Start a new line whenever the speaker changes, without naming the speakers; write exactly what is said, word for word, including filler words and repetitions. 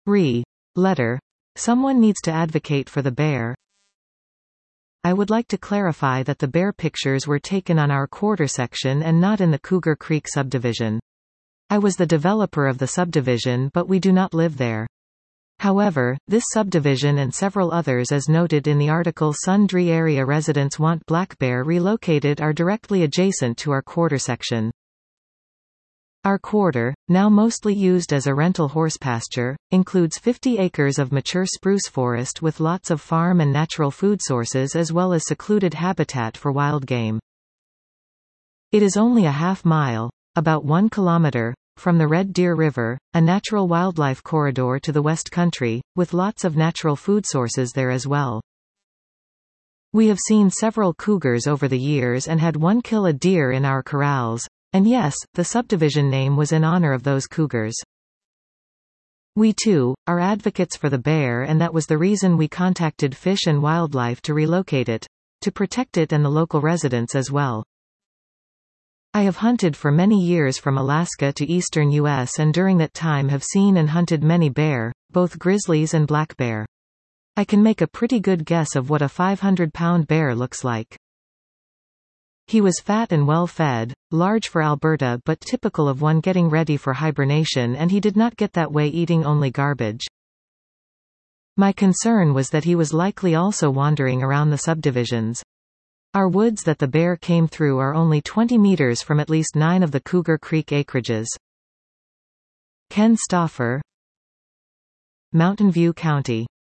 Re. Letter. Someone needs to advocate for the bear. I would like to clarify that the bear pictures were taken on our quarter section and not in the Cougar Creek subdivision. I was the developer of the subdivision, but we do not live there. However, this subdivision and several others as noted in the article Sundry Area Residents Want Black Bear Relocated are directly adjacent to our quarter section. Our quarter, now mostly used as a rental horse pasture, includes fifty acres of mature spruce forest with lots of farm and natural food sources as well as secluded habitat for wild game. It is only a half mile, about one kilometer, from the Red Deer River, a natural wildlife corridor to the West Country, with lots of natural food sources there as well. We have seen several cougars over the years and had one kill a deer in our corrals. And yes, the subdivision name was in honor of those cougars. We too, are advocates for the bear, and that was the reason we contacted Fish and Wildlife to relocate it, to protect it and the local residents as well. I have hunted for many years from Alaska to eastern U S and during that time have seen and hunted many bear, both grizzlies and black bear. I can make a pretty good guess of what a five hundred pound bear looks like. He was fat and well fed, large for Alberta but typical of one getting ready for hibernation, and he did not get that way eating only garbage. My concern was that he was likely also wandering around the subdivisions. Our woods that the bear came through are only twenty meters from at least nine of the Cougar Creek acreages. Ken Stauffer, Mountain View County.